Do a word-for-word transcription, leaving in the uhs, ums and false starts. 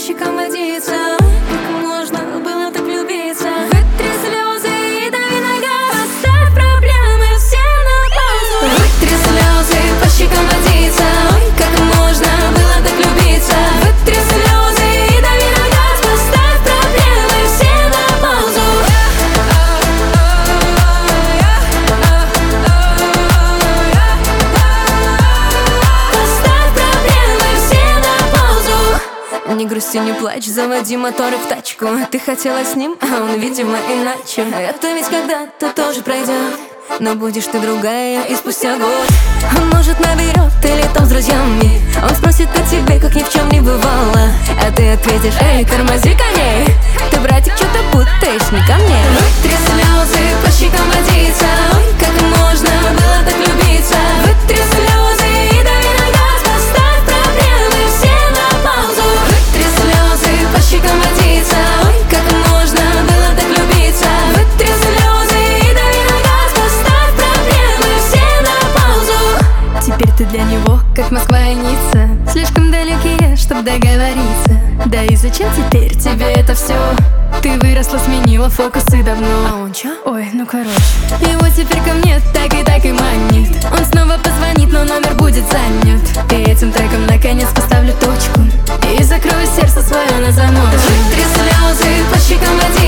щекам водится. Как можно было так влюбиться? Вытри слезы и дави на газ. Поставь проблемы все на паузу. Вытри слезы, по щекам водится. Ой, как можно было так влюбиться? Вытри слезы и дави на газ. Поставь проблемы все на паузу. Поставь проблемы все на паузу. Не грусти, не плачь, заводи моторы в тачку. Ты хотела с ним, а он, видимо, иначе. Это ведь когда-то тоже пройдет, но будешь ты другая и спустя год. Он, может, наберет или там с друзьями. Он спросит о тебе, как ни в чем не бывало. А ты ответишь: эй, тормози коней. Ты, братик, что-то путаешь, не ко мне. Вытри слезы, по щекам водится. Ой, как можно было так влюбиться? Вытри слезы и дави на газ. Поставь проблемы все на паузу. Вытри слезы, по щекам водится. Ой, как можно было так влюбиться? Вытри слезы и дави на газ. Поставь проблемы все на паузу. Теперь ты для него, как Москва и Ницца, слишком далекие, чтоб договориться. Да и зачем теперь тебе это все? Ты выросла, сменила фокусы давно. А он чё? Ой, ну короче. Его теперь ко мне так и так и манит. Он снова позвонит, но номер будет занят. И этим треком наконец поставлю точку и закрою сердце свое на замок. Вытри слезы, по щекам водится.